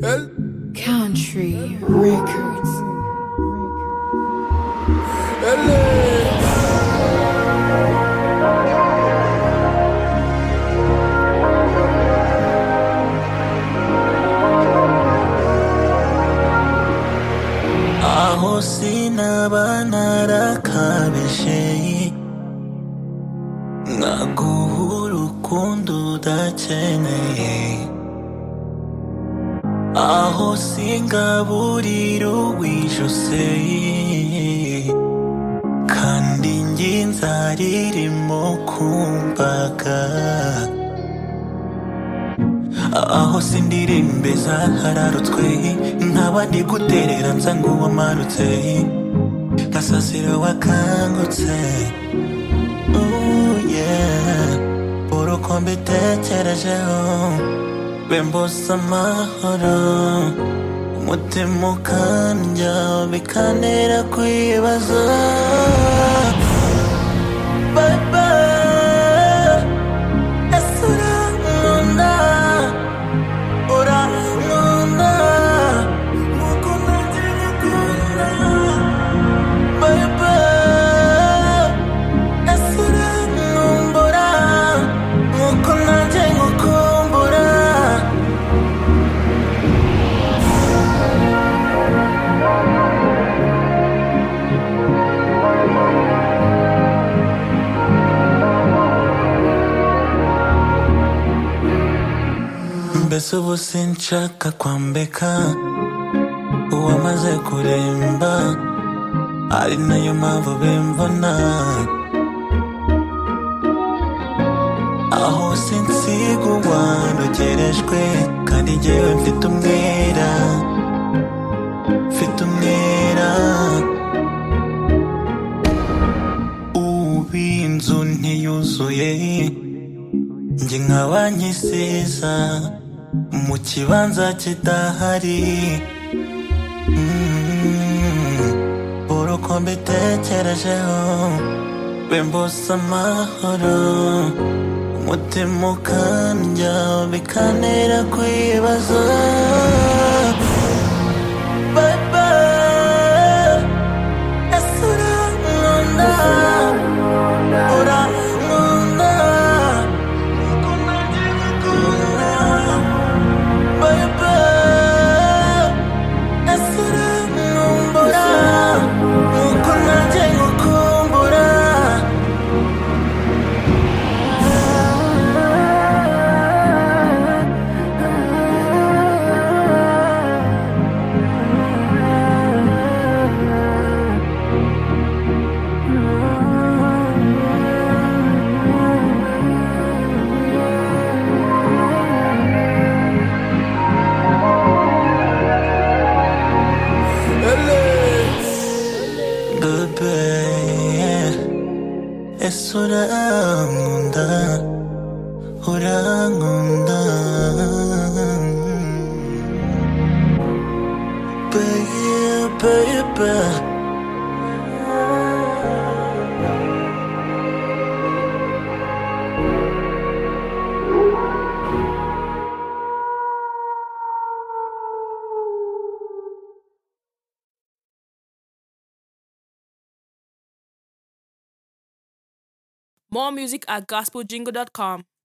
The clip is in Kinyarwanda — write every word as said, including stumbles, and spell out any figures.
Country Records. Aho sinaba narakabije nkaguha urukundo udakeneye, aho singaburira uwijuse kandi njye inzara irimo kumbaga, aho sindirimbe zahararutswe nkaba ndi guterera nza nguwamarutse nkasasira wakangutse. Ooh yeah, uruko mbitekerejeho bembuza amahoro, umutima ukandya bikantera kwibaza. Bye bye, ese urankunda, urankunda nkuko nanjye ngukunda. Bye bye, ese urankumbura nkuko nanjye ngukumbura. Mbese ubu sinshaka kwambeka uwamaze kuremba, ari nayo mpamvu bimbona, aho sinsiga uwanogerejwe kandi njyewe mfite umwera, mfite umwera. Ubu inzu ntiyuzuye njye nkaba nkisiza mu kibanza kidahari. mm. Uruko mbitekerejeho bembuza amahoro, umutima ukandya bikantera kwibaza. Bye bye, ese urankunda, urankunda nkuko nanjye ngukunda. Bye bye, ese urankumbura nkuko nanjye ngukumbura. Bebe, ese urankunda, urankunda. Baby, baby. More music at gospel jingle dot com.